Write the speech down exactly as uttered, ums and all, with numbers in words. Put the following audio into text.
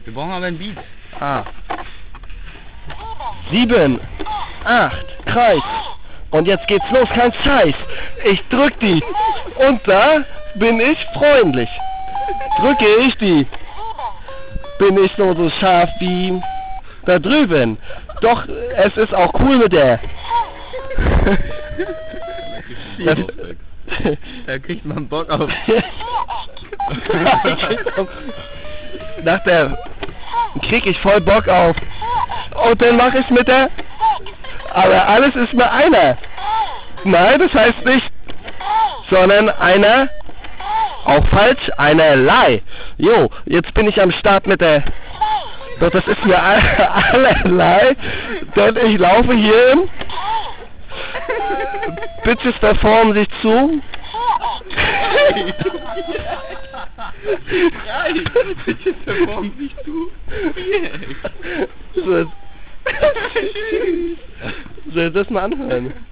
Wir brauchen aber ein Beat. Ah. Sieben, acht, Kreis. Und jetzt geht's los, kein Scheiß. Ich drück die. Und da bin ich freundlich. Drücke ich die. Bin ich nur so scharf wie da drüben. Doch es ist auch cool mit der. Das, da kriegt man Bock auf. Nach der krieg ich voll Bock auf. Und dann mach ich mit der. Aber alles ist mir einer. Nein, das heißt nicht. Sondern einer. Auch falsch, einerlei. Jo, jetzt bin ich am Start mit der. Doch das ist mir allerlei. Denn ich laufe hier im. Bitches verformen sich zu. Bitches verformen sich zu. So, soll ich das mal anhören?